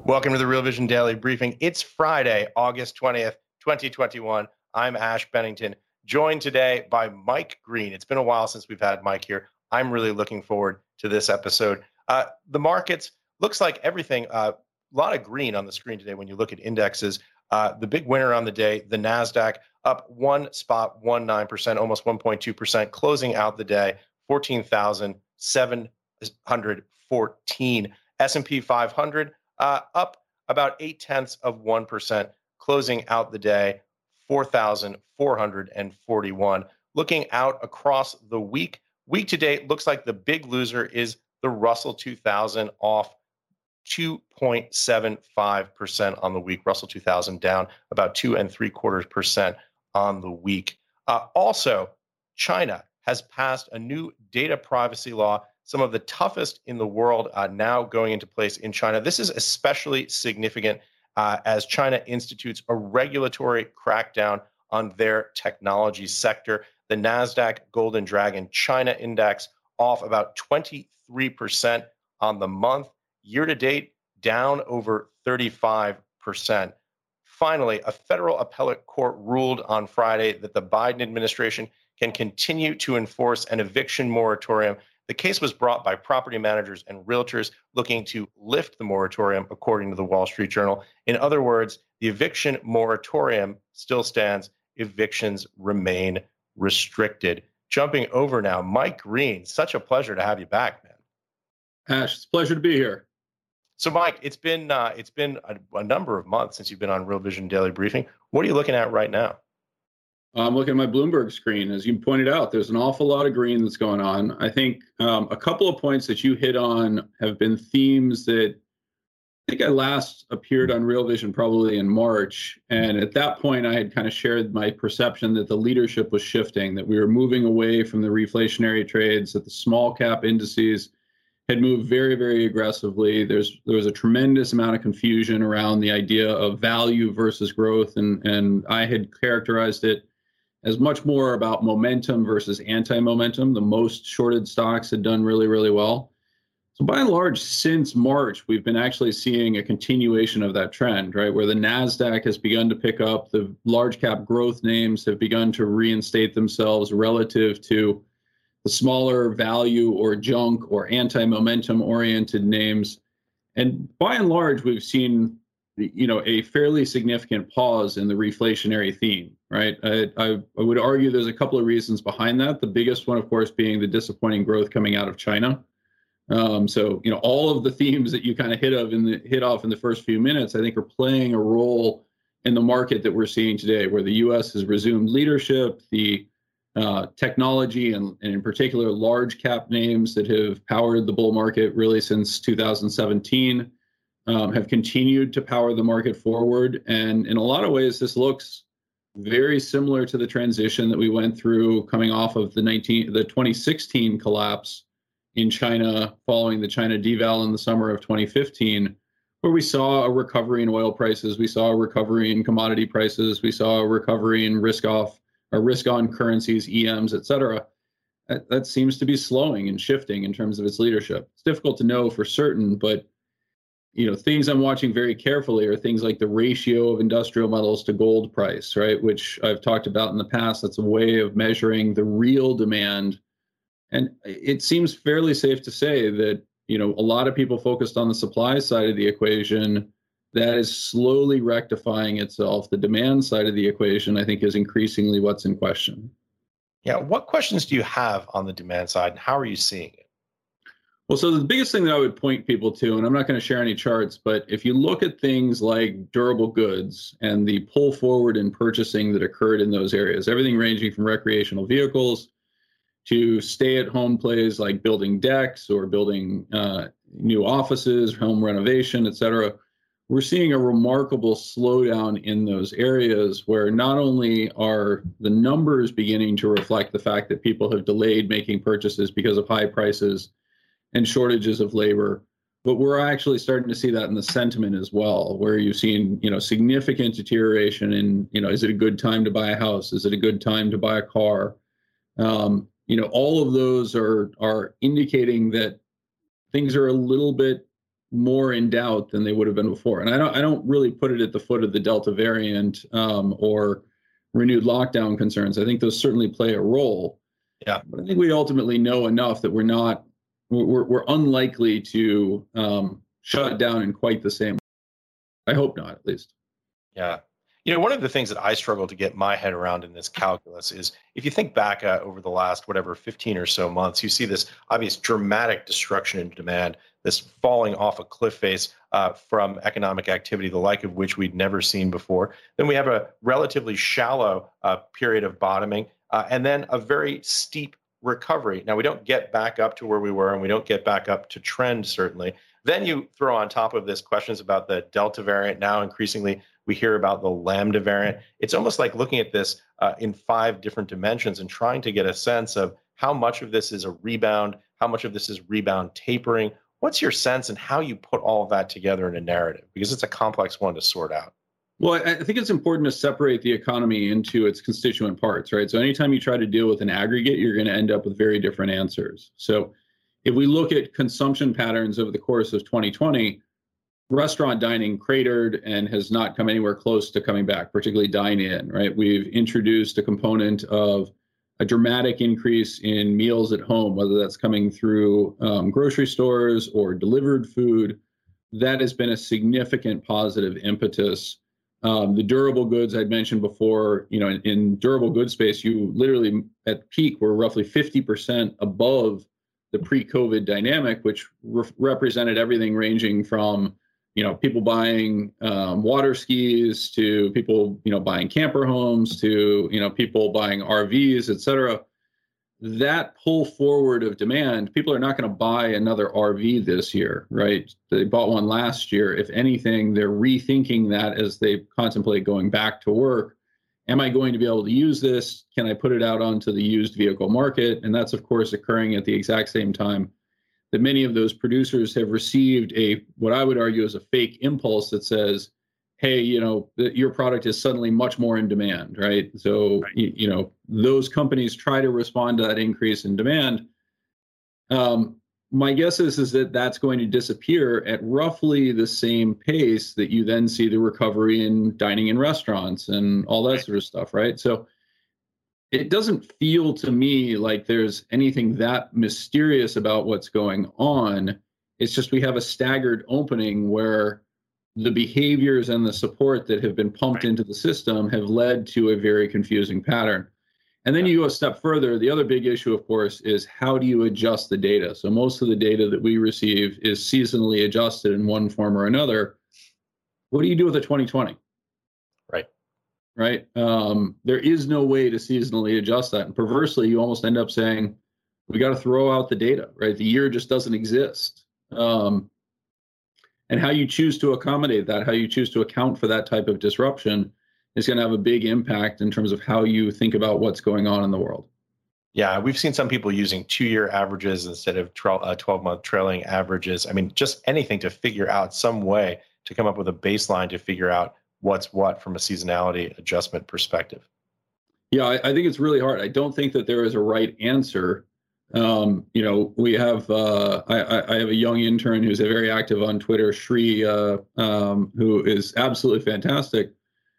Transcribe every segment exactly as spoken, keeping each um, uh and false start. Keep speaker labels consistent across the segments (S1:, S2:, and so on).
S1: Welcome to the Real Vision Daily Briefing. It's Friday, August twentieth, twenty twenty-one. I'm Ash Bennington, joined today by Mike Green. It's been a while since we've had Mike here. I'm really looking forward to this episode. Uh, the markets, looks like everything, a uh, lot of green on the screen today when you look at indexes. Uh, the big winner on the day, the NASDAQ, up one spot, one nine percent, almost one point two percent, closing out the day, fourteen thousand seven hundred fourteen. S and P five hundred, uh, up about eight tenths of one percent, closing out the day, four thousand four hundred forty-one. Looking out across the week, week to date, looks like the big loser is the Russell two thousand, off two point seven five percent on the week. Russell two thousand down about two and three quarters percent on the week. Uh, also, China has passed a new data privacy law, some of the toughest in the world, uh, now going into place in China. This is especially significant uh, as China institutes a regulatory crackdown on their technology sector. The NASDAQ Golden Dragon China Index off about twenty-three percent on the month. Year to date, down over thirty-five percent. Finally, a federal appellate court ruled on Friday that the Biden administration can continue to enforce an eviction moratorium. The case was brought by property managers and realtors looking to lift the moratorium, according to the Wall Street Journal. In other words, the eviction moratorium still stands. Evictions remain restricted. Jumping over now, Mike Green, such a pleasure to have you back, man.
S2: Ash, it's a pleasure to be here.
S1: So, Mike, it's been uh, it's been a, a number of months since you've been on Real Vision Daily Briefing. What are you looking at right now?
S2: I'm looking at my Bloomberg screen. As you pointed out, there's an awful lot of green that's going on. I think um, a couple of points that you hit on have been themes that I think I last appeared on Real Vision probably in March. And at that point, I had kind of shared my perception that the leadership was shifting, that we were moving away from the reflationary trades, that the small cap indices had moved very, very aggressively. There's there was a tremendous amount of confusion around the idea of value versus growth. And, and I had characterized it as much more about momentum versus anti-momentum. The most shorted stocks had done really, really well. So by and large, since March, we've been actually seeing a continuation of that trend, right? Where the NASDAQ has begun to pick up, the large cap growth names have begun to reinstate themselves relative to the smaller value or junk or anti-momentum oriented names. And by and large, we've seen, you know, a fairly significant pause in the reflationary theme, right? I, I, I would argue there's a couple of reasons behind that. The biggest one, of course, being the disappointing growth coming out of China. Um, so, you know, all of the themes that you kind of hit of in the hit off in the first few minutes, I think, are playing a role in the market that we're seeing today, where the U S has resumed leadership. The uh, technology and, and in particular large cap names that have powered the bull market really since two thousand seventeen um, have continued to power the market forward. And in a lot of ways, this looks very similar to the transition that we went through coming off of the nineteen the twenty sixteen collapse in China following the China deval in the summer of twenty fifteen, where we saw a recovery in oil prices, we saw a recovery in commodity prices, we saw a recovery in risk off or risk on currencies, E Ms, et cetera. That, that seems to be slowing and shifting in terms of its leadership. It's difficult to know for certain, but you know, things I'm watching very carefully are things like the ratio of industrial metals to gold price, right? Which I've talked about in the past. That's a way of measuring the real demand. And it seems fairly safe to say that, you know, a lot of people focused on the supply side of the equation, that is slowly rectifying itself. The demand side of the equation, I think, is increasingly what's in question.
S1: Yeah. What questions do you have on the demand side, and how are you seeing it?
S2: Well, so the biggest thing that I would point people to, and I'm not going to share any charts, but if you look at things like durable goods and the pull forward in purchasing that occurred in those areas, everything ranging from recreational vehicles to stay-at-home plays like building decks or building uh, new offices, home renovation, et cetera, we're seeing a remarkable slowdown in those areas where not only are the numbers beginning to reflect the fact that people have delayed making purchases because of high prices and shortages of labor, but we're actually starting to see that in the sentiment as well, where you've seen, you know, significant deterioration in, you know, is it a good time to buy a house? Is it a good time to buy a car? Um, you know, all of those are are indicating that things are a little bit more in doubt than they would have been before. And I don't I don't really put it at the foot of the Delta variant um, or renewed lockdown concerns. I think those certainly play a role.
S1: Yeah.
S2: But I think we ultimately know enough that we're not we're we're unlikely to um, shut down in quite the same way. I hope not, at least.
S1: Yeah. You know, one of the things that I struggle to get my head around in this calculus is if you think back uh, over the last, whatever, fifteen or so months, you see this obvious dramatic destruction in demand, this falling off a cliff face uh, from economic activity, the like of which we'd never seen before. Then we have a relatively shallow uh, period of bottoming, uh, and then a very steep recovery. Now, we don't get back up to where we were, and we don't get back up to trend, certainly. Then you throw on top of this questions about the Delta variant. Now, increasingly, we hear about the Lambda variant. It's almost like looking at this uh, in five different dimensions and trying to get a sense of how much of this is a rebound, how much of this is rebound tapering. What's your sense and how you put all of that together in a narrative? Because it's a complex one to sort out.
S2: Well, I think it's important to separate the economy into its constituent parts, right? So anytime you try to deal with an aggregate, you're going to end up with very different answers. So if we look at consumption patterns over the course of twenty twenty, restaurant dining cratered and has not come anywhere close to coming back, particularly dine-in, right? We've introduced a component of a dramatic increase in meals at home, whether that's coming through um, grocery stores or delivered food. That has been a significant positive impetus. Um, the durable goods I'd mentioned before, you know, in, in durable goods space, you literally at peak were roughly fifty percent above the pre-COVID dynamic, which re- represented everything ranging from, you know, people buying um, water skis to people, you know, buying camper homes to, you know, people buying R Vs, et cetera. That pull forward of demand, people are not going to buy another R V this year, right? They bought one last year. If anything, they're rethinking that as they contemplate going back to work. Am I going to be able to use this? Can I put it out onto the used vehicle market? And that's, of course, occurring at the exact same time that many of those producers have received a, what I would argue is a fake impulse that says, hey, you know, your product is suddenly much more in demand, right? So, right. You, you know, those companies try to respond to that increase in demand. Um, my guess is, is that that's going to disappear at roughly the same pace that you then see the recovery in dining in restaurants and all that sort of stuff, right? So it doesn't feel to me like there's anything that mysterious about what's going on. It's just we have a staggered opening where the behaviors and the support that have been pumped into the system have led to a very confusing pattern. And then you go a step further. The other big issue, of course, is how do you adjust the data? So most of the data that we receive is seasonally adjusted in one form or another. What do you do with a twenty twenty?
S1: Right.
S2: Right. Um, there is no way to seasonally adjust that. And perversely, you almost end up saying, we got to throw out the data, right? The year just doesn't exist. Um, and how you choose to accommodate that, how you choose to account for that type of disruption is going to have a big impact in terms of how you think about what's going on in the world.
S1: Yeah, we've seen some people using two-year averages instead of twelve-month trailing averages. I mean, just anything to figure out some way to come up with a baseline to figure out what's what from a seasonality adjustment perspective.
S2: Yeah, I, I think it's really hard. I don't think that there is a right answer. Um, you know, we have, uh, I, I have a young intern who's very active on Twitter, Shri, uh, um, who is absolutely fantastic.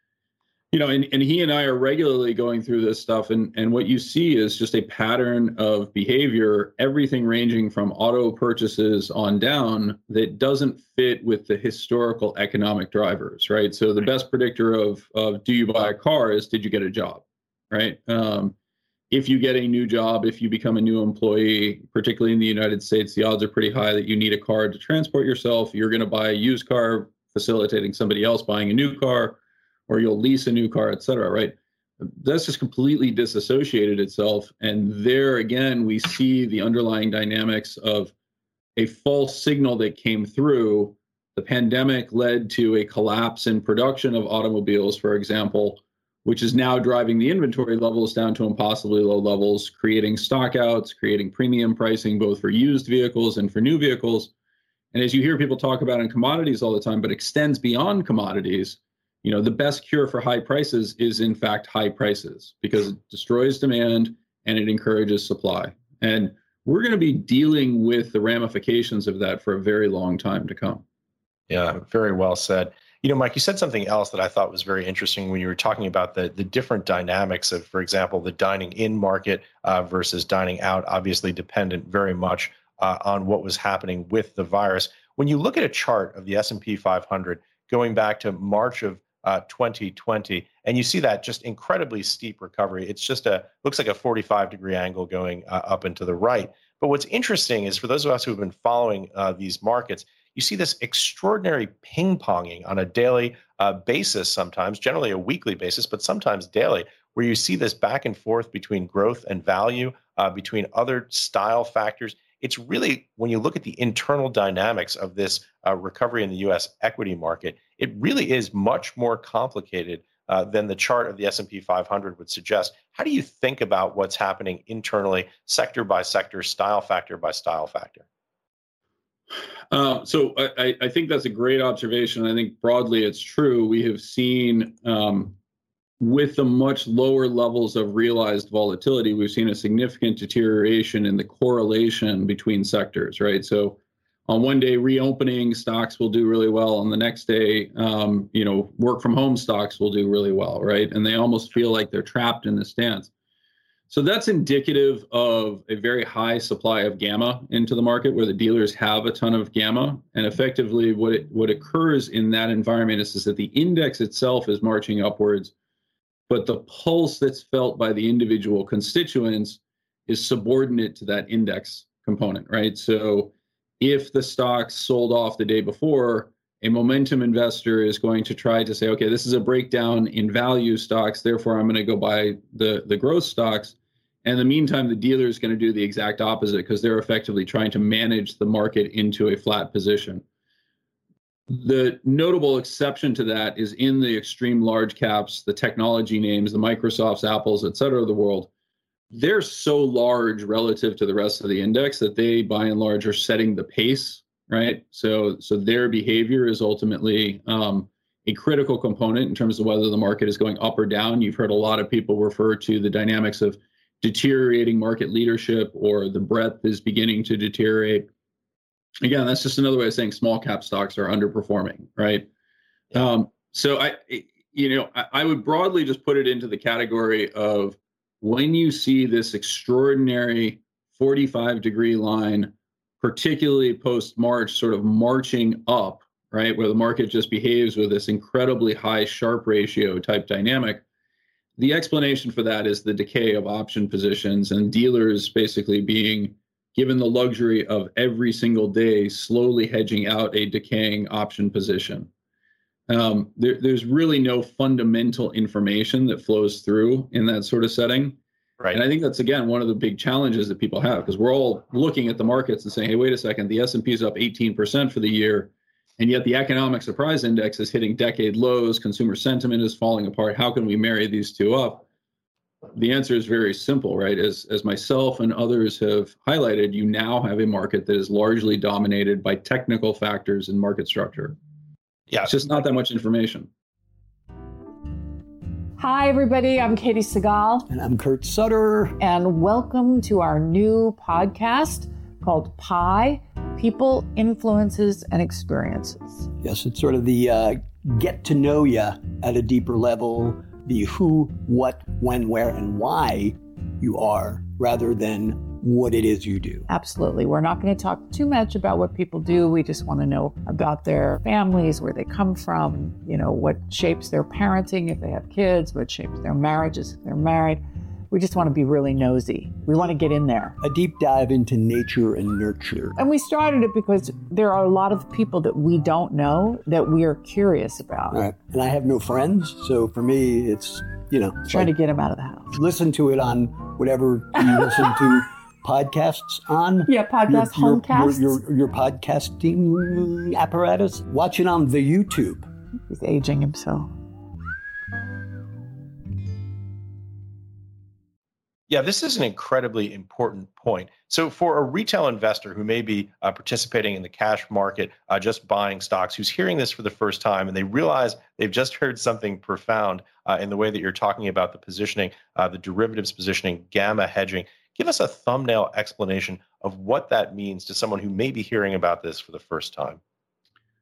S2: You know, and, and he and I are regularly going through this stuff, and, and what you see is just a pattern of behavior, everything ranging from auto purchases on down that doesn't fit with the historical economic drivers, right? So the best predictor of, of do you buy a car is did you get a job, right? Um, if you get a new job, if you become a new employee, particularly in the United States, the odds are pretty high that you need a car to transport yourself. You're going to buy a used car, facilitating somebody else buying a new car, or you'll lease a new car, et cetera, right? That's just completely disassociated itself. And there again, we see the underlying dynamics of a false signal that came through. The pandemic led to a collapse in production of automobiles, for example, which is now driving the inventory levels down to impossibly low levels, creating stockouts, creating premium pricing, both for used vehicles and for new vehicles. And as you hear people talk about in commodities all the time, but extends beyond commodities, you know, the best cure for high prices is, in fact, high prices, because it destroys demand and it encourages supply. And we're going to be dealing with the ramifications of that for a very long time to come.
S1: Yeah, very well said. You know, Mike, you said something else that I thought was very interesting when you were talking about the the different dynamics of, for example, the dining in market uh, versus dining out, obviously dependent very much uh, on what was happening with the virus. When you look at a chart of the S and P five hundred going back to March of uh, twenty twenty, and you see that just incredibly steep recovery, it's just a looks like a forty-five degree angle going uh, up and to the right. But what's interesting is for those of us who have been following uh, these markets, you see this extraordinary ping ponging on a daily uh, basis, sometimes, generally a weekly basis, but sometimes daily, where you see this back and forth between growth and value, uh, between other style factors. It's really, when you look at the internal dynamics of this uh, recovery in the U S equity market, it really is much more complicated uh, than the chart of the S and P five hundred would suggest. How do you think about what's happening internally, sector by sector, style factor by style factor?
S2: Uh, so I, I think that's a great observation. I think broadly it's true. We have seen um, with the much lower levels of realized volatility, we've seen a significant deterioration in the correlation between sectors, right? So on one day, reopening stocks will do really well. On the next day, um, you know, work from home stocks will do really well, right? And they almost feel like they're trapped in this dance. So that's indicative of a very high supply of gamma into the market, where the dealers have a ton of gamma. And effectively, what it, what occurs in that environment is, is that the index itself is marching upwards, but the pulse that's felt by the individual constituents is subordinate to that index component, right? So if the stocks sold off the day before, a momentum investor is going to try to say, okay, this is a breakdown in value stocks, therefore I'm going to go buy the, the growth stocks. And in the meantime, the dealer is going to do the exact opposite, because they're effectively trying to manage the market into a flat position. The notable exception to that is in the extreme large caps, the technology names, the Microsofts, Apples, et cetera, of the world. They're so large relative to the rest of the index that they, by and large, are setting the pace, right? So, so their behavior is ultimately um, a critical component in terms of whether the market is going up or down. You've heard a lot of people refer to the dynamics of deteriorating market leadership, or the breadth is beginning to deteriorate. Again, that's just another way of saying small cap stocks are underperforming, right? Yeah. Um, so I, you know, I, I would broadly just put it into the category of, when you see this extraordinary forty-five degree line, particularly post-March, sort of marching up, right, where the market just behaves with this incredibly high Sharpe ratio type dynamic, the explanation for that is the decay of option positions and dealers basically being given the luxury of every single day slowly hedging out a decaying option position. Um, there, there's really no fundamental information that flows through in that sort of setting. Right. And I think that's, again, one of the big challenges that people have, because we're all looking at the markets and saying, hey, wait a second, the S and P is up eighteen percent for the year, and yet the economic surprise index is hitting decade lows, consumer sentiment is falling apart. How can we marry these two up? The answer is very simple, right? As, as myself and others have highlighted, you now have a market that is largely dominated by technical factors in market structure. Yeah, it's just not that much information.
S3: Hi, everybody. I'm Katie Segal.
S4: And I'm Kurt Sutter.
S3: And welcome to our new podcast called Pi, People, Influences, and Experiences.
S4: Yes, it's sort of the uh, get to know you at a deeper level, the who, what, when, where, and why you are, rather than what it is you do.
S3: Absolutely. We're not going to talk too much about what people do. We just want to know about their families, where they come from, you know, what shapes their parenting if they have kids, what shapes their marriages if they're married. We just want to be really nosy. We want to get in there.
S4: A deep dive into nature and nurture.
S3: And we started it because there are a lot of people that we don't know that we are curious about.
S4: All right. And I have no friends, so for me, it's, you know.
S3: Trying like, to get them out of the house.
S4: Listen to it on whatever you listen to. Podcasts on?
S3: Yeah, podcast,
S4: your, your,
S3: homecasts.
S4: Your, your, your podcasting apparatus. Watch it on the YouTube.
S3: He's aging himself.
S1: Yeah, this is an incredibly important point. So for a retail investor who may be uh, participating in the cash market, uh, just buying stocks, who's hearing this for the first time, and they realize they've just heard something profound uh, in the way that you're talking about the positioning, uh, the derivatives positioning, gamma hedging, give us a thumbnail explanation of what that means to someone who may be hearing about this for the first time.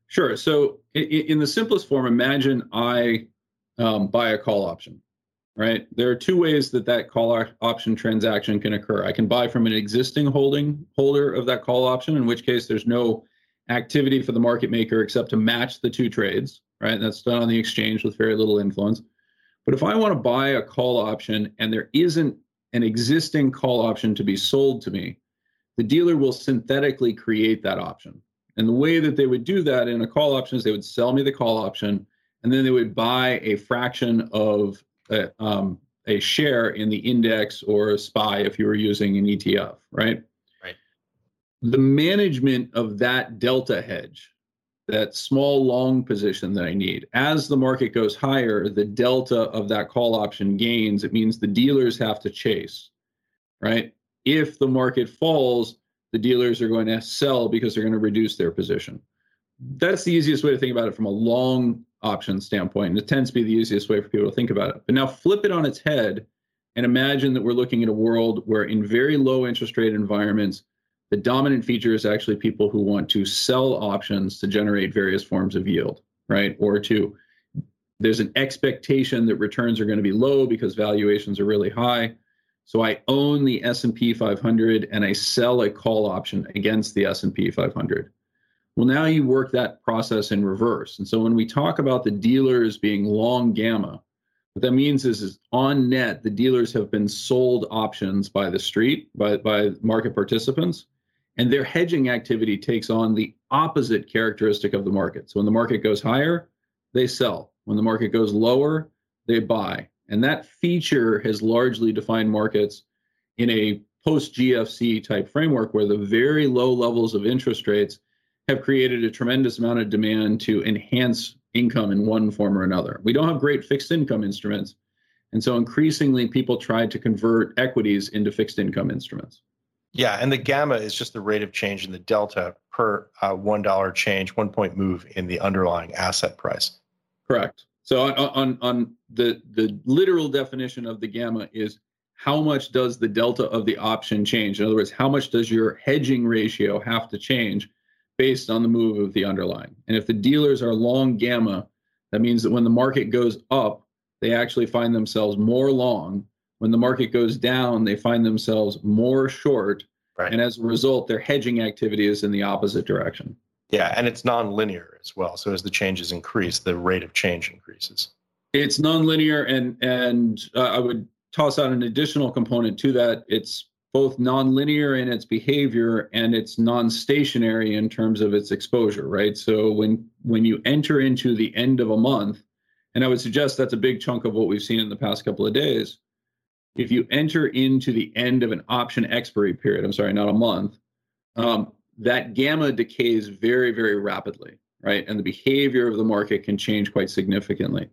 S2: Sure. So in, in the simplest form, imagine I um, buy a call option, right? There are two ways that that call option transaction can occur. I can buy from an existing holding holder of that call option, in which case there's no activity for the market maker except to match the two trades, right? And that's done on the exchange with very little influence. But if I want to buy a call option and there isn't an existing call option to be sold to me, the dealer will synthetically create that option. And the way that they would do that in a call option is they would sell me the call option, and then they would buy a fraction of a, um, a share in the index or a S P Y if you were using an E T F, right?
S1: Right.
S2: The management of that delta hedge, that small long position that I need, as the market goes higher, the delta of that call option gains. It means the dealers have to chase, right? If the market falls, the dealers are going to sell because they're going to reduce their position. That's the easiest way to think about it from a long option standpoint. And it tends to be the easiest way for people to think about it. But now flip it on its head and imagine that we're looking at a world where in very low interest rate environments, the dominant feature is actually people who want to sell options to generate various forms of yield, right? Or to, there's an expectation that returns are going to be low because valuations are really high. So I own the S and P five hundred and I sell a call option against the S and P five hundred. Well, now you work that process in reverse. And so when we talk about the dealers being long gamma, what that means is, is on net, the dealers have been sold options by the street, by, by market participants, and their hedging activity takes on the opposite characteristic of the market. So when the market goes higher, they sell. When the market goes lower, they buy. And that feature has largely defined markets in a post-G F C type framework where the very low levels of interest rates have created a tremendous amount of demand to enhance income in one form or another. We don't have great fixed income instruments. And so increasingly people try to convert equities into fixed income instruments.
S1: Yeah, and the gamma is just the rate of change in the delta per uh, one dollar change, one point move in the underlying asset price.
S2: Correct. So on, on, on the, the literal definition of the gamma is how much does the delta of the option change? In other words, how much does your hedging ratio have to change based on the move of the underlying? And if the dealers are long gamma, that means that when the market goes up, they actually find themselves more long. When the market goes down, they find themselves more short. Right. And as a result, their hedging activity is in the opposite direction.
S1: Yeah, and it's nonlinear as well. So as the changes increase, the rate of change increases.
S2: It's nonlinear, and and uh, I would toss out an additional component to that. It's both nonlinear in its behavior and it's non-stationary in terms of its exposure, right? So when when you enter into the end of a month, and I would suggest that's a big chunk of what we've seen in the past couple of days, if you enter into the end of an option expiry period, I'm sorry, not a month, um, that gamma decays very, very rapidly, right? And the behavior of the market can change quite significantly.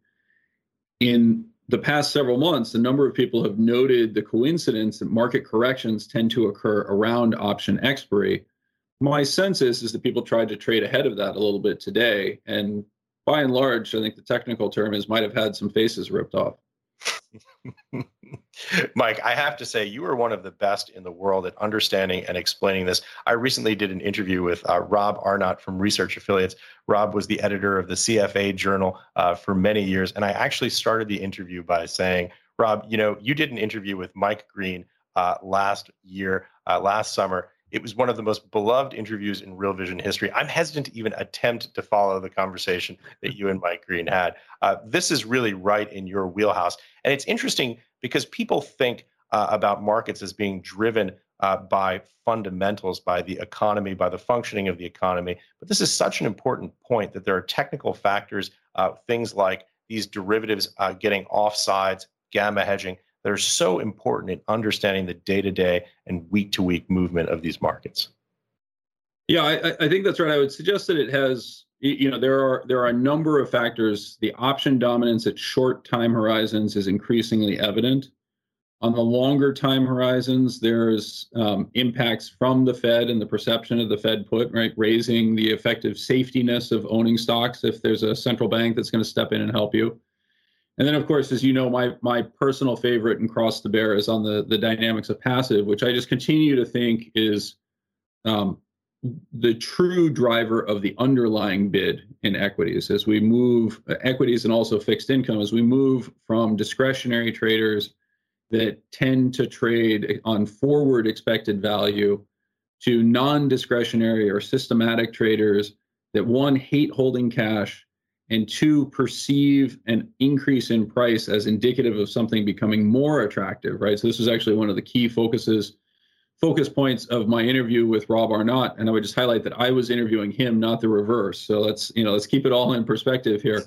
S2: In the past several months, a number of people have noted the coincidence that market corrections tend to occur around option expiry. My sense is, is that people tried to trade ahead of that a little bit today. And by and large, I think the technical term is might have had some faces ripped off.
S1: Mike, I have to say, you are one of the best in the world at understanding and explaining this. I recently did an interview with uh, Rob Arnott from Research Affiliates. Rob was the editor of the C F A Journal uh, for many years. And I actually started the interview by saying, Rob, you know, you did an interview with Mike Green uh, last year, uh, last summer. It was one of the most beloved interviews in Real Vision history. I'm hesitant to even attempt to follow the conversation that you and Mike Green had. Uh, this is really right in your wheelhouse. And it's interesting because people think uh, about markets as being driven uh, by fundamentals, by the economy, by the functioning of the economy. But this is such an important point that there are technical factors, uh, things like these derivatives uh, getting offsides, gamma hedging, that are so important in understanding the day-to-day and week-to-week movement of these markets.
S2: Yeah, I, I think that's right. I would suggest that it has, you know, there are there are a number of factors. The option dominance at short time horizons is increasingly evident. On the longer time horizons, there's um, impacts from the Fed and the perception of the Fed put, right, raising the effective safetiness of owning stocks if there's a central bank that's going to step in and help you. And then, of course, as you know, my my personal favorite and cross the bear is on the, the dynamics of passive, which I just continue to think is um, the true driver of the underlying bid in equities as we move uh, equities and also fixed income as we move from discretionary traders that tend to trade on forward expected value to non-discretionary or systematic traders that, one, hate holding cash, and two, perceive an increase in price as indicative of something becoming more attractive, right? So this is actually one of the key focuses, focus points of my interview with Rob Arnott, and I would just highlight that I was interviewing him, not the reverse. So let's, you know, let's keep it all in perspective here.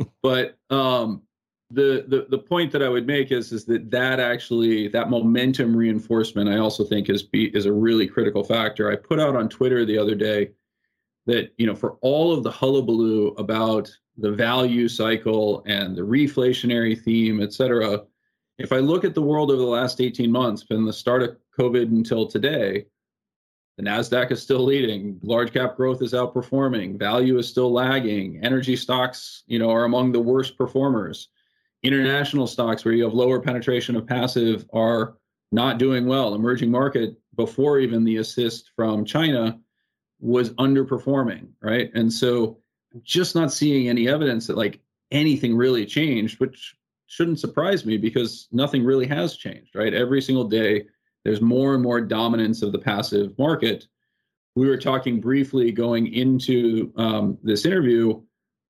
S2: But um, the, the the point that I would make is is that that actually that momentum reinforcement I also think is be, is a really critical factor. I put out on Twitter the other day that, you know, for all of the hullabaloo about the value cycle and the reflationary theme, et cetera, if I look at the world over the last eighteen months, from the start of COVID until today, the NASDAQ is still leading, large cap growth is outperforming, value is still lagging, energy stocks, you know, are among the worst performers. International stocks where you have lower penetration of passive are not doing well. Emerging market, before even the assist from China, was underperforming, right? And so I'm just not seeing any evidence that like anything really changed, which shouldn't surprise me because nothing really has changed, right? Every single day, there's more and more dominance of the passive market. We were talking briefly going into um, this interview,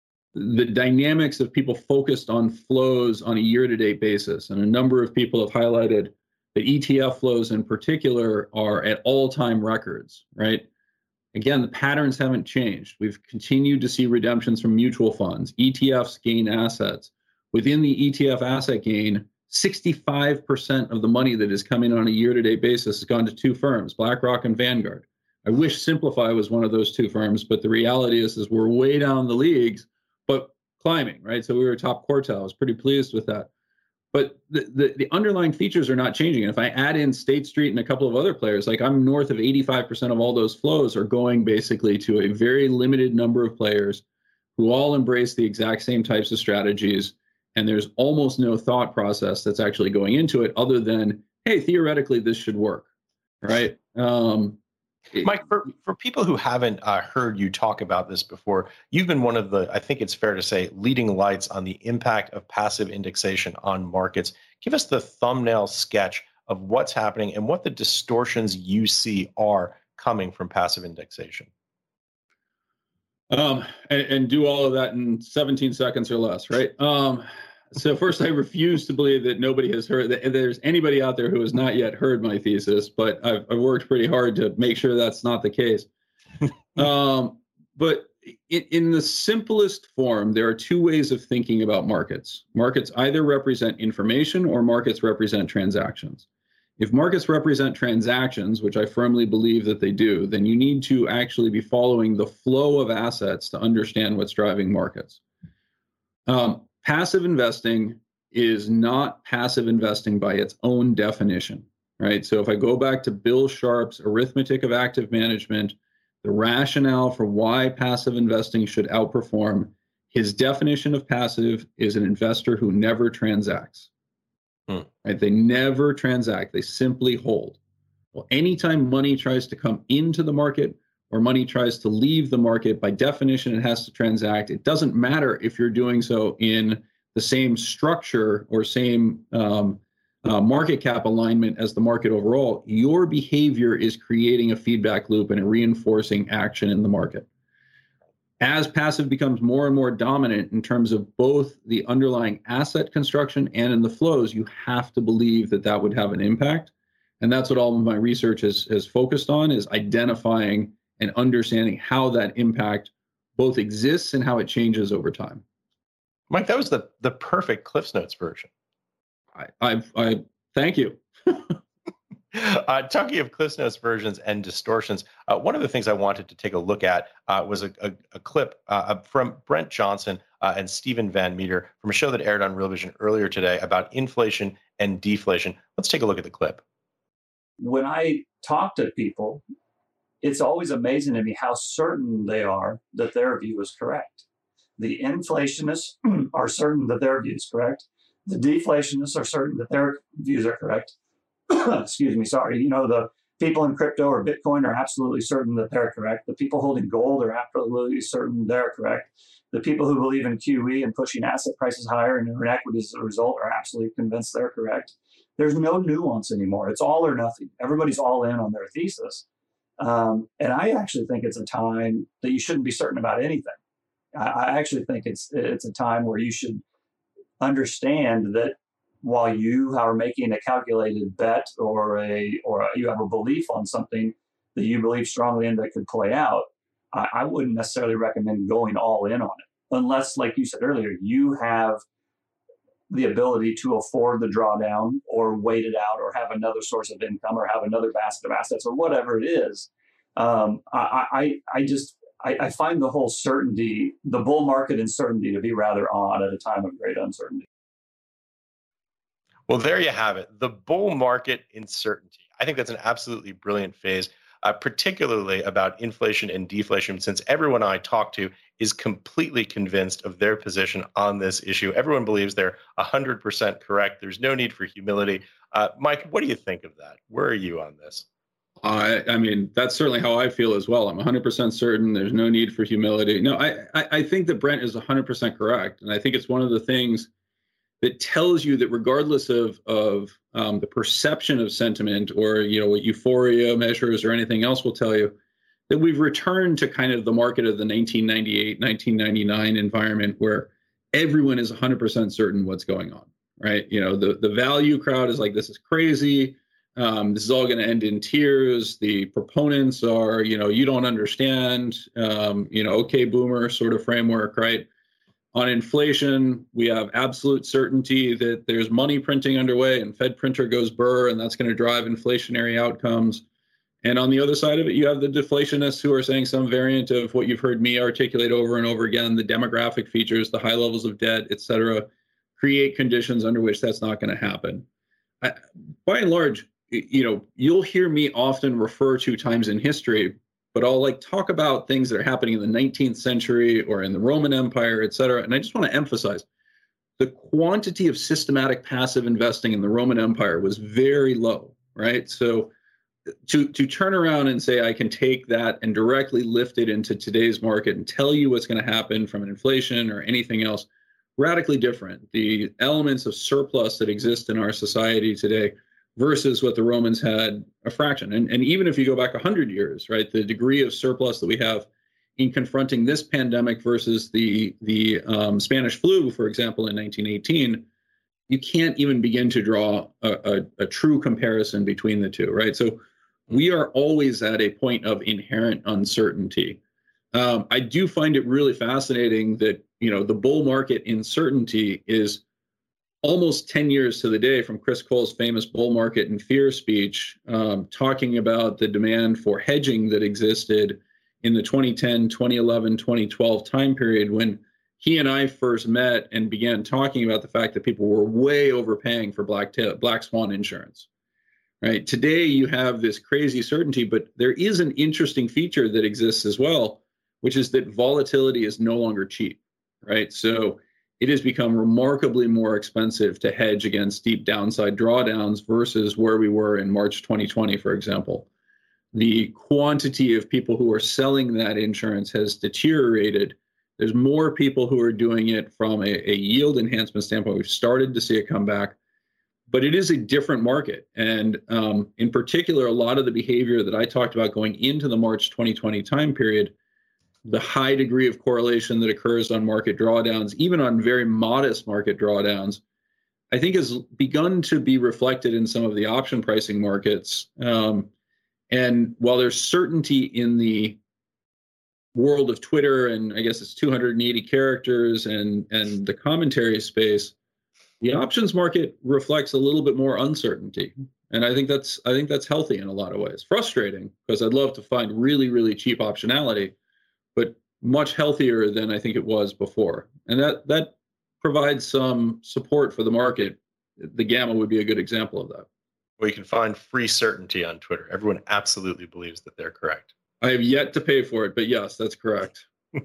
S2: the dynamics of people focused on flows on a year-to-date basis. And a number of people have highlighted that E T F flows in particular are at all-time records, right? Again, the patterns haven't changed. We've continued to see redemptions from mutual funds. E T Fs gain assets. Within the E T F asset gain, sixty-five percent of the money that is coming on a year-to-date basis has gone to two firms, BlackRock and Vanguard. I wish Simplify was one of those two firms, but the reality is, is we're way down the leagues, but climbing, right? So we were top quartile. I was pretty pleased with that. But the, the, the underlying features are not changing. And if I add in State Street and a couple of other players, like I'm north of eighty-five percent of all those flows are going basically to a very limited number of players who all embrace the exact same types of strategies. And there's almost no thought process that's actually going into it other than, hey, theoretically, this should work, right? Um,
S1: Mike, for, for people who haven't uh, heard you talk about this before, you've been one of the, I think it's fair to say, leading lights on the impact of passive indexation on markets. Give us the thumbnail sketch of what's happening and what the distortions you see are coming from passive indexation.
S2: Um, and, and do all of that in seventeen seconds or less, right? Um, so first, I refuse to believe that nobody has heard, that there's anybody out there who has not yet heard my thesis, but I've, I've worked pretty hard to make sure that's not the case. um, but in, in the simplest form, there are two ways of thinking about markets. Markets either represent information or markets represent transactions. If markets represent transactions, which I firmly believe that they do, then you need to actually be following the flow of assets to understand what's driving markets. Um, passive investing is not passive investing by its own definition, right? So if I go back to Bill Sharpe's Arithmetic of Active Management, the rationale for why passive investing should outperform, his definition of passive is an investor who never transacts. Hmm. Right? They never transact. They simply hold. Well, anytime money tries to come into the market or money tries to leave the market, by definition, it has to transact. It doesn't matter if you're doing so in the same structure or same um, uh, market cap alignment as the market overall. Your behavior is creating a feedback loop and a reinforcing action in the market. As passive becomes more and more dominant in terms of both the underlying asset construction and in the flows, you have to believe that that would have an impact. And that's what all of my research has, has focused on, is identifying and understanding how that impact both exists and how it changes over time.
S1: Mike, that was the, the perfect Cliff's Notes version.
S2: I, I, I thank you.
S1: Uh, talking of Cliff's Notes versions and distortions, uh, one of the things I wanted to take a look at uh, was a, a, a clip uh, from Brent Johnson uh, and Stephen Van Meter from a show that aired on Real Vision earlier today about inflation and deflation. Let's take a look at the clip.
S5: When I talk to people, it's always amazing to me how certain they are that their view is correct. The inflationists are certain that their view is correct. The deflationists are certain that their views are correct. Excuse me, sorry. You know, the people in crypto or Bitcoin are absolutely certain that they're correct. The people holding gold are absolutely certain they're correct. The people who believe in Q E and pushing asset prices higher and earn equities as a result are absolutely convinced they're correct. There's no nuance anymore. It's all or nothing. Everybody's all in on their thesis. Um, and I actually think it's a time that you shouldn't be certain about anything. I, I actually think it's it's a time where you should understand that while you are making a calculated bet or a or a, you have a belief on something that you believe strongly in that could play out, I, I wouldn't necessarily recommend going all in on it unless, like you said earlier, you have the ability to afford the drawdown or wait it out or have another source of income or have another basket of assets or whatever it is. Um, I, I, I just, I, I find the whole certainty, the bull market uncertainty to be rather odd at a time of great uncertainty.
S1: Well, there you have it. The bull market uncertainty. I think that's an absolutely brilliant phase, uh, particularly about inflation and deflation, since everyone I talk to is completely convinced of their position on this issue. Everyone believes they're one hundred percent correct. There's no need for humility. Uh, Mike, what do you think of that? Where are you on this?
S2: I, I mean, that's certainly how I feel as well. I'm one hundred percent certain there's no need for humility. No, I, I, I think that Brent is one hundred percent correct. And I think it's one of the things that tells you that regardless of, of um, the perception of sentiment or, you know, what euphoria measures or anything else will tell you, that we've returned to kind of the market of the nineteen ninety-eight, nineteen ninety-nine environment where everyone is one hundred percent certain what's going on, right? You know, the, the value crowd is like, this is crazy. Um, this is all going to end in tears. The proponents are, you know, you don't understand, um, you know, okay, boomer sort of framework, right? On inflation, we have absolute certainty that there's money printing underway and Fed printer goes burr, and that's going to drive inflationary outcomes. And on the other side of it, you have the deflationists who are saying some variant of what you've heard me articulate over and over again, the demographic features, the high levels of debt, et cetera, create conditions under which that's not going to happen. I, by and large, you know, you'll hear me often refer to times in history, but I'll like talk about things that are happening in the nineteenth century or in the Roman Empire, et cetera. And I just want to emphasize the quantity of systematic passive investing in the Roman Empire was very low, right? So to, to turn around and say, I can take that and directly lift it into today's market and tell you what's going to happen from an inflation or anything else, radically different. The elements of surplus that exist in our society today versus what the Romans had, a fraction. And, and even if you go back one hundred years, right, the degree of surplus that we have in confronting this pandemic versus the, the um, Spanish flu, for example, in nineteen eighteen, you can't even begin to draw a, a, a true comparison between the two, right? So we are always at a point of inherent uncertainty. Um, I do find it really fascinating that, you know, the bull market uncertainty is almost ten years to the day from Chris Cole's famous bull market and fear speech, um, talking about the demand for hedging that existed in the twenty ten, twenty eleven, twenty twelve time period when he and I first met and began talking about the fact that people were way overpaying for black tail, black swan insurance. Right. Today, you have this crazy certainty, but there is an interesting feature that exists as well, which is that volatility is no longer cheap. Right. So it has become remarkably more expensive to hedge against deep downside drawdowns versus where we were in March twenty twenty, for example. The quantity of people who are selling that insurance has deteriorated. There's more people who are doing it from a, a yield enhancement standpoint. We've started to see a comeback, but it is a different market. And um, in particular, a lot of the behavior that I talked about going into the March twenty twenty time period, the high degree of correlation that occurs on market drawdowns, even on very modest market drawdowns, I think has begun to be reflected in some of the option pricing markets. Um, and while there's certainty in the world of Twitter, and I guess it's two hundred eighty characters and, and the commentary space, the options market reflects a little bit more uncertainty. And I think that's I think that's healthy in a lot of ways. Frustrating, because I'd love to find really, really cheap optionality, but much healthier than I think it was before. And that that provides some support for the market. The Gamma would be a good example of that.
S1: Well, you can find free certainty on Twitter. Everyone absolutely believes that they're correct.
S2: I have yet to pay for it, but yes, that's correct.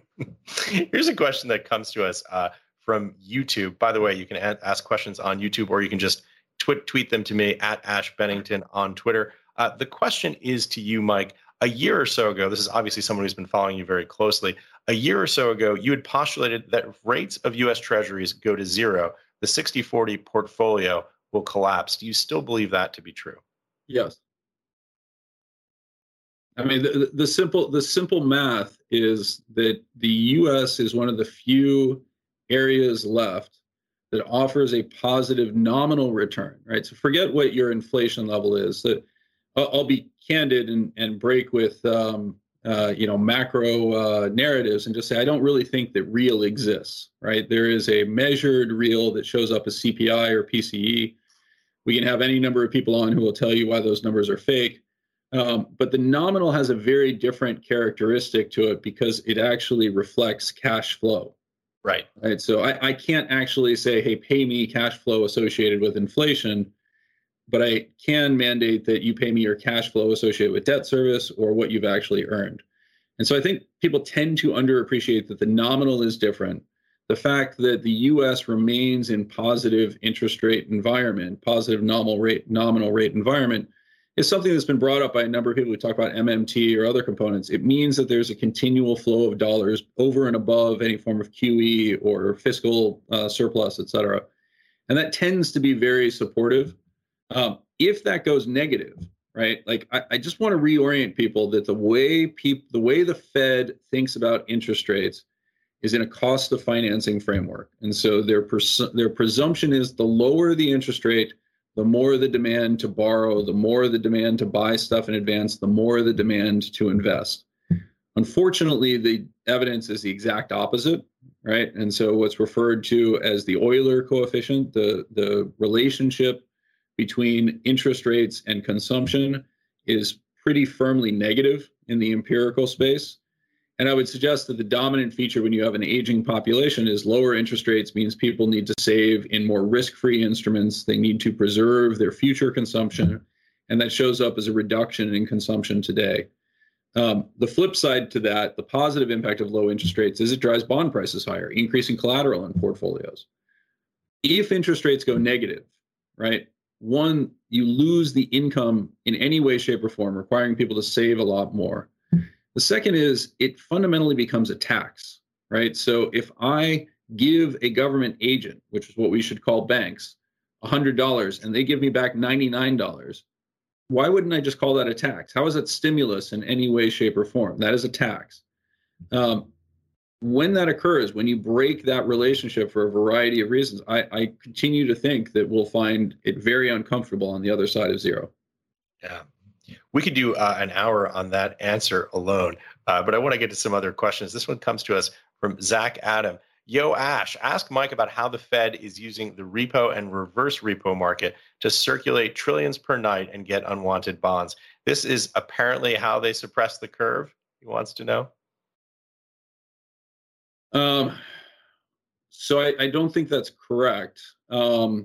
S1: Here's a question that comes to us uh, from YouTube. By the way, you can a- ask questions on YouTube, or you can just tweet, tweet them to me at Ash Bennington on Twitter. Uh, the question is to you, Mike. A year or so ago, this is obviously someone who's been following you very closely. A year or so ago, you had postulated that if rates of U S Treasuries go to zero, the sixty forty portfolio will collapse. Do you still believe that to be true?
S2: Yes. I mean, the, the simple the simple math is that the U S is one of the few areas left that offers a positive nominal return, right? So forget what your inflation level is. That I'll be candid and, and break with um, uh, you know macro uh, narratives and just say I don't really think that real exists, right? There is a measured real that shows up as C P I or P C E. We can have any number of people on who will tell you why those numbers are fake. Um, but the nominal has a very different characteristic to it because it actually reflects cash flow.
S1: Right.
S2: Right. So I, I can't actually say, hey, pay me cash flow associated with inflation, but I can mandate that you pay me your cash flow associated with debt service or what you've actually earned. And so I think people tend to underappreciate that the nominal is different. The fact that the U S remains in positive interest rate environment, positive nominal rate, nominal rate environment, is something that's been brought up by a number of people who talk about M M T or other components. It means that there's a continual flow of dollars over and above any form of Q E or fiscal uh, surplus, et cetera. And that tends to be very supportive. Um, if that goes negative, right? Like I, I just want to reorient people that the way people, the way the Fed thinks about interest rates is in a cost of financing framework. And so their pres- their presumption is the lower the interest rate, the more the demand to borrow, the more the demand to buy stuff in advance, the more the demand to invest. Unfortunately, the evidence is the exact opposite, right? And so what's referred to as the Euler coefficient, the, the relationship between interest rates and consumption is pretty firmly negative in the empirical space. And I would suggest that the dominant feature when you have an aging population is lower interest rates means people need to save in more risk-free instruments. They need to preserve their future consumption. And that shows up as a reduction in consumption today. Um, the flip side to that, the positive impact of low interest rates is it drives bond prices higher, increasing collateral in portfolios. If interest rates go negative, right, one, you lose the income in any way, shape, or form, requiring people to save a lot more. The second is it fundamentally becomes a tax, right? So if I give a government agent, which is what we should call banks, one hundred dollars and they give me back ninety-nine dollars, why wouldn't I just call that a tax? How is that stimulus in any way, shape, or form? That is a tax. Um, when that occurs, when you break that relationship for a variety of reasons, I, I continue to think that we'll find it very uncomfortable on the other side of zero.
S1: Yeah. We could do uh, an hour on that answer alone, uh, but I want to get to some other questions. This one comes to us from Zach Adam. Yo, Ash, ask Mike about how the Fed is using the repo and reverse repo market to circulate trillions per night and get unwanted bonds. This is apparently how they suppress the curve, he wants to know.
S2: Um, so I, I don't think that's correct. Um,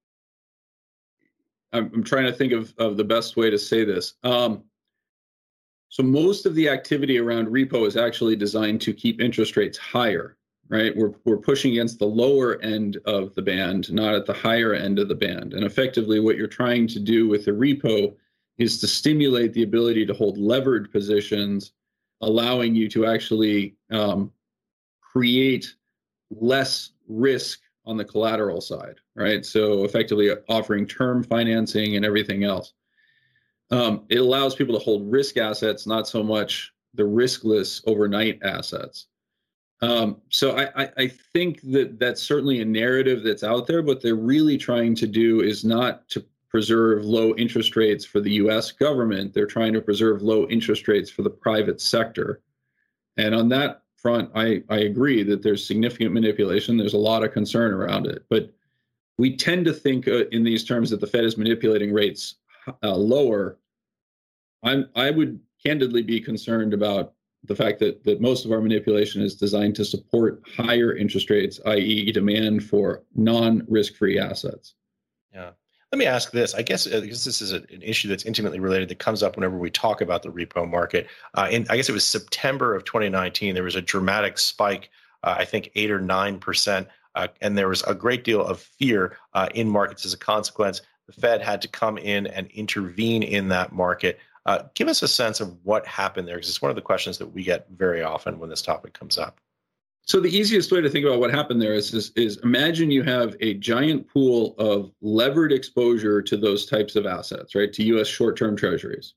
S2: I'm, I'm trying to think of, of the best way to say this. Um, so most of the activity around repo is actually designed to keep interest rates higher, right? We're, we're pushing against the lower end of the band, not at the higher end of the band. And effectively what you're trying to do with the repo is to stimulate the ability to hold levered positions, allowing you to actually um, create less risk on the collateral side, right? So effectively offering term financing and everything else. Um, it allows people to hold risk assets, not so much the riskless overnight assets. Um, so I, I, I think that that's certainly a narrative that's out there. What they're really trying to do is not to preserve low interest rates for the U S government. They're trying to preserve low interest rates for the private sector. And on that front, I, I agree that there's significant manipulation. There's a lot of concern around it. But we tend to think uh, in these terms that the Fed is manipulating rates uh, lower. I'm, I would candidly be concerned about the fact that, that most of our manipulation is designed to support higher interest rates, that is demand for non-risk-free assets.
S1: Yeah. Let me ask this. I guess uh, because this is a, an issue that's intimately related that comes up whenever we talk about the repo market. Uh, in, I guess it was September of twenty nineteen, there was a dramatic spike, uh, I think eight or nine percent, uh, and there was a great deal of fear uh, in markets as a consequence the Fed had to come in and intervene in that market. Uh, give us a sense of what happened there, because it's one of the questions that we get very often when this topic comes up.
S2: So the easiest way to think about what happened there is, is, is imagine you have a giant pool of levered exposure to those types of assets, right? To U S short-term treasuries.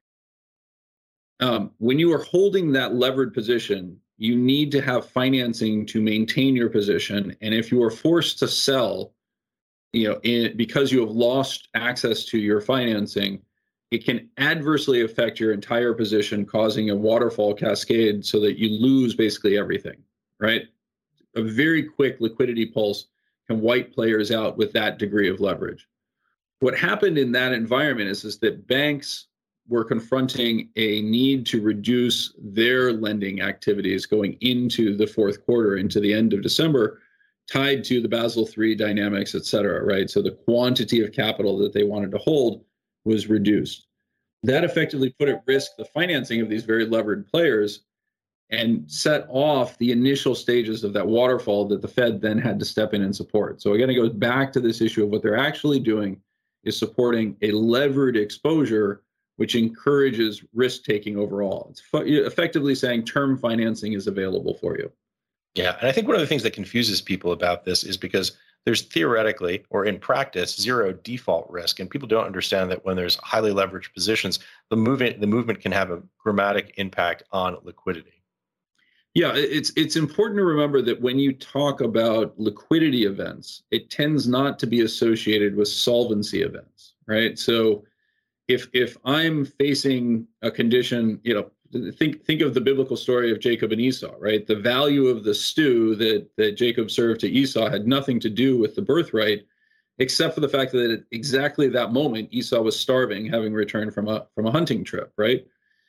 S2: Um, when you are holding that levered position, you need to have financing to maintain your position. And if you are forced to sell, you know, in, because you have lost access to your financing, it can adversely affect your entire position, causing a waterfall cascade so that you lose basically everything, right? A very quick liquidity pulse can wipe players out with that degree of leverage. What happened in that environment is, is that banks were confronting a need to reduce their lending activities going into the fourth quarter, into the end of December, tied to the Basel three dynamics, et cetera, right? So the quantity of capital that they wanted to hold was reduced. That effectively put at risk the financing of these very levered players and set off the initial stages of that waterfall that the Fed then had to step in and support. So again, it goes back to this issue of what they're actually doing is supporting a levered exposure, which encourages risk-taking overall. It's effectively saying term financing is available for you.
S1: Yeah, and I think one of the things that confuses people about this is because there's theoretically, or in practice, zero default risk, and people don't understand that when there's highly leveraged positions, the movement the movement can have a dramatic impact on liquidity.
S2: Yeah, it's it's important to remember that when you talk about liquidity events, it tends not to be associated with solvency events, right? So if if I'm facing a condition, you know, think think of the biblical story of Jacob and Esau, right? The value of the stew that that Jacob served to Esau had nothing to do with the birthright, except for the fact that at exactly that moment Esau was starving, having returned from a from a hunting trip, right?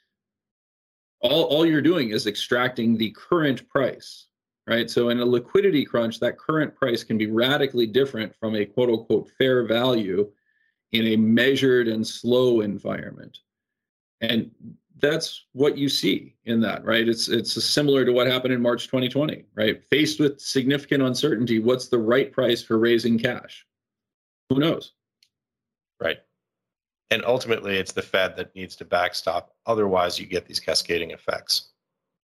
S2: All all you're doing is extracting the current price, right? So in a liquidity crunch, that current price can be radically different from a quote unquote fair value in a measured and slow environment. And that's what you see in that, right? It's it's similar to what happened in March twenty twenty, right? Faced with significant uncertainty, what's the right price for raising cash? Who knows?
S1: Right. And ultimately, it's the Fed that needs to backstop. Otherwise, you get these cascading effects.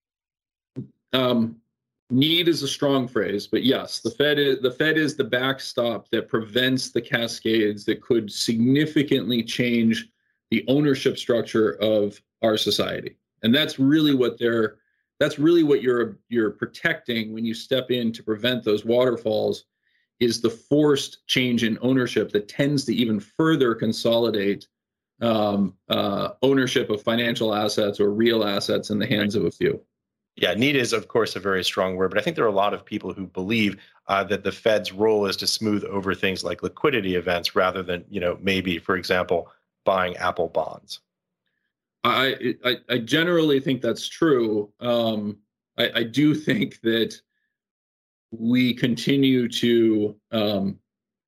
S2: Um, need is a strong phrase, but yes, the Fed is the Fed is the backstop that prevents the cascades that could significantly change the ownership structure of our society. And that's really what they're that's really what you're you're protecting when you step in to prevent those waterfalls, is the forced change in ownership that tends to even further consolidate um, uh, ownership of financial assets or real assets in the hands of a few.
S1: Yeah, need is, of course, a very strong word, but I think there are a lot of people who believe uh, that the Fed's role is to smooth over things like liquidity events rather than, you know, maybe, for example, buying Apple bonds.
S2: I, I, I generally think that's true. Um, I, I do think that we continue to um,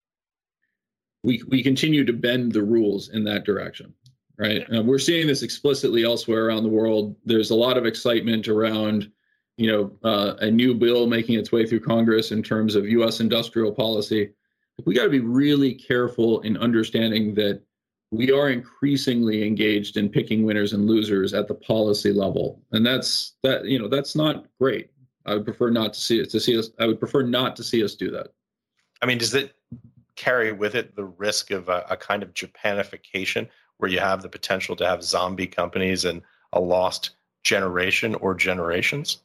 S2: we we continue to bend the rules in that direction, right? Uh, we're seeing this explicitly elsewhere around the world. There's a lot of excitement around, you know, uh, a new bill making its way through Congress in terms of U S industrial policy. We got to be really careful in understanding that we are increasingly engaged in picking winners and losers at the policy level, and that's that. You know, that's not great. I would prefer not to see it. To see us, I would prefer not to see us do that.
S1: I mean, does it carry with it the risk of a, a kind of Japanification, where you have the potential to have zombie companies and a lost generation or generations?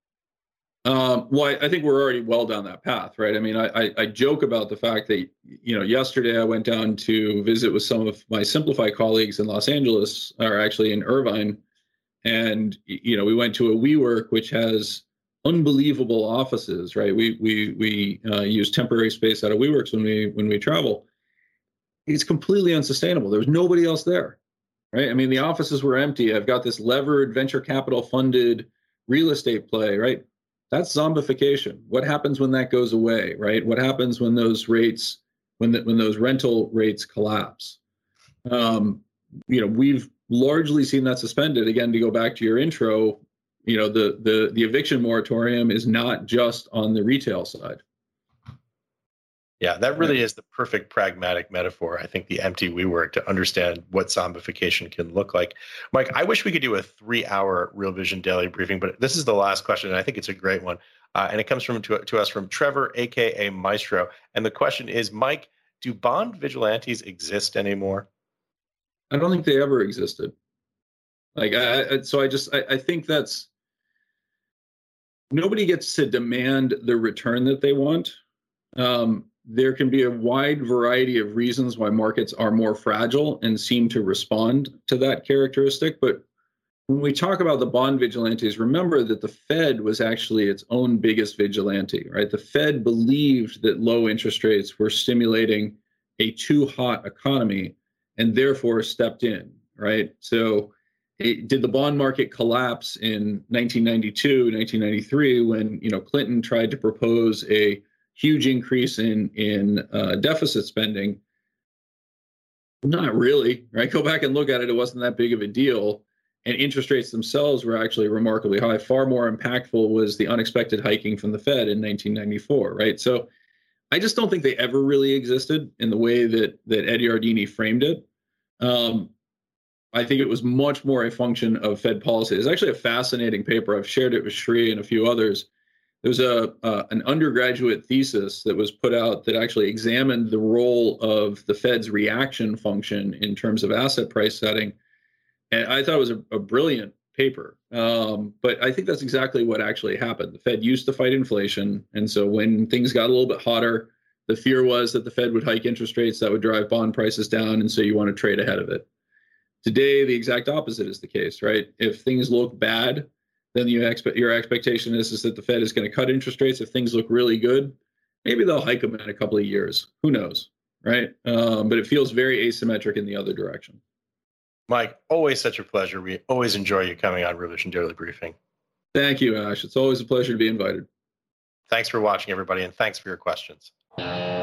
S2: Um, well, I, I think we're already well down that path, right? I mean, I, I, I joke about the fact that, you know, yesterday I went down to visit with some of my Simplify colleagues in Los Angeles, or actually in Irvine, and, you know, we went to a WeWork, which has unbelievable offices, right? We we we uh, use temporary space out of WeWorks when we when we travel. It's completely unsustainable. There's nobody else there, right? I mean, the offices were empty. I've got this levered venture capital funded real estate play, right? That's zombification. What happens when that goes away, right? What happens when those rates, when the, when those rental rates collapse? Um, you know, we've largely seen that suspended. Again, to go back to your intro, you know, the the the eviction moratorium is not just on the retail side.
S1: Yeah, that really is the perfect pragmatic metaphor. I think the empty WeWork to understand what zombification can look like. Mike, I wish we could do a three-hour Real Vision Daily Briefing, but this is the last question, and I think it's a great one. Uh, and it comes from to, to us from Trevor, a k a. Maestro. And the question is, Mike, do bond vigilantes exist anymore?
S2: I don't think they ever existed. Like, I, I, so I just, I, I think that's, nobody gets to demand the return that they want. Um, there can be a wide variety of reasons why markets are more fragile and seem to respond to that characteristic. But when we talk about the bond vigilantes, remember that the Fed was actually its own biggest vigilante, right? The Fed believed that low interest rates were stimulating a too hot economy and therefore stepped in, right? So it, did the bond market collapse in nineteen ninety-two, nineteen ninety-three when, you know, Clinton tried to propose a huge increase in in uh, deficit spending? Not really, right? Go back and look at it. It wasn't that big of a deal. And interest rates themselves were actually remarkably high. Far more impactful was the unexpected hiking from the Fed in nineteen ninety-four, right? So I just don't think they ever really existed in the way that that Ed Yardeni framed it. Um, I think it was much more a function of Fed policy. It's actually a fascinating paper. I've shared it with Sri and a few others. There was a uh, an undergraduate thesis that was put out that actually examined the role of the Fed's reaction function in terms of asset price setting. And I thought it was a, a brilliant paper. Um, but I think that's exactly what actually happened. The Fed used to fight inflation. And so when things got a little bit hotter, the fear was that the Fed would hike interest rates, that would drive bond prices down. And so you want to trade ahead of it. Today, the exact opposite is the case, right? If things look bad, then you expect, your expectation is, is that the Fed is going to cut interest rates. If things look really good, maybe they'll hike them in a couple of years. Who knows, right? Um, but it feels very asymmetric in the other direction.
S1: Mike, always such a pleasure. We always enjoy you coming on Real Vision Daily Briefing.
S2: Thank you, Ash. It's always a pleasure to be invited.
S1: Thanks for watching, everybody, and thanks for your questions.